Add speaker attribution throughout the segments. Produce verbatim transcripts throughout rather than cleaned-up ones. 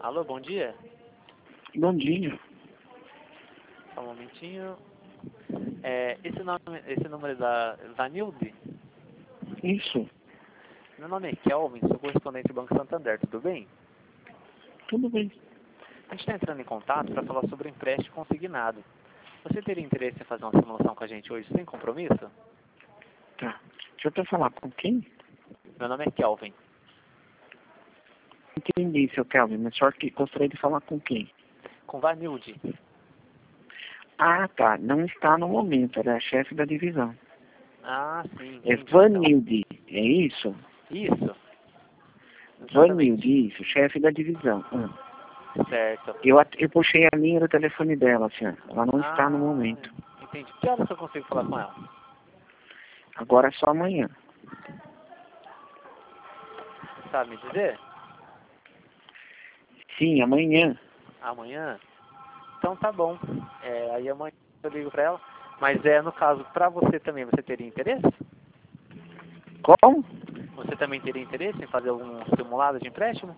Speaker 1: Alô, bom dia.
Speaker 2: Bom dia.
Speaker 1: Só um momentinho. É, esse, nome, esse número é da Vanilde?
Speaker 2: Isso.
Speaker 1: Meu nome é Kelvin, sou correspondente do Banco Santander, tudo bem?
Speaker 2: Tudo bem.
Speaker 1: A gente está entrando em contato para falar sobre o empréstimo consignado. Você teria interesse em fazer uma simulação com a gente hoje sem compromisso?
Speaker 2: Tá. Deixa eu até falar com quem?
Speaker 1: Meu nome é Kelvin.
Speaker 2: Entendi, seu Kelvin, mas só que gostaria de falar com quem?
Speaker 1: Com Vanilde.
Speaker 2: Ah, tá. Não está no momento. Ela é a chefe da divisão.
Speaker 1: Ah, sim,
Speaker 2: É
Speaker 1: entendi.
Speaker 2: Vanilde. É isso?
Speaker 1: Então. Isso.
Speaker 2: Vanilde, isso. Chefe da divisão. Hum.
Speaker 1: Certo.
Speaker 2: Eu, at- eu puxei a linha do telefone dela, senhor. Ela não está no
Speaker 1: Ah,
Speaker 2: momento.
Speaker 1: entendi. Que horas eu consigo falar com ela?
Speaker 2: Agora é só amanhã.
Speaker 1: Sabe me dizer?
Speaker 2: Sim, amanhã.
Speaker 1: Amanhã? Então tá bom. É, aí amanhã eu ligo pra ela. Mas é, no caso, pra você também, você teria interesse?
Speaker 2: Como?
Speaker 1: Você também teria interesse em fazer algum simulado de empréstimo?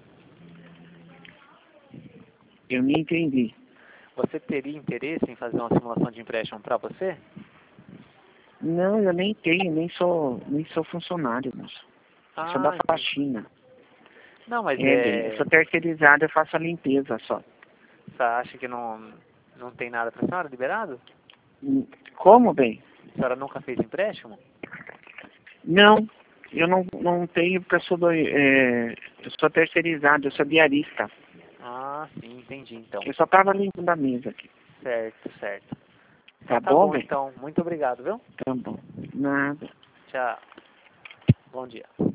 Speaker 2: Eu nem entendi.
Speaker 1: Você teria interesse em fazer uma simulação de empréstimo pra você?
Speaker 2: Não, eu nem tenho, nem sou, nem sou funcionário, moço. Eu sou da
Speaker 1: Ah, entendi.
Speaker 2: faxina.
Speaker 1: Não, mas
Speaker 2: É, bem, eu
Speaker 1: é...
Speaker 2: sou terceirizado, eu faço a limpeza só.
Speaker 1: Você acha que não, não tem nada pra senhora liberado?
Speaker 2: Hum, Como, bem?
Speaker 1: A senhora nunca fez empréstimo?
Speaker 2: Não, eu não, não tenho, porque eu sou, do, é, eu sou terceirizado, eu sou diarista.
Speaker 1: Ah, sim, entendi então.
Speaker 2: Eu só estava limpando a mesa aqui.
Speaker 1: Certo, certo.
Speaker 2: Tá
Speaker 1: Então tá
Speaker 2: bom,
Speaker 1: bom
Speaker 2: bem?
Speaker 1: então. Muito obrigado, viu?
Speaker 2: Tá bom. Nada.
Speaker 1: Tchau. Bom dia.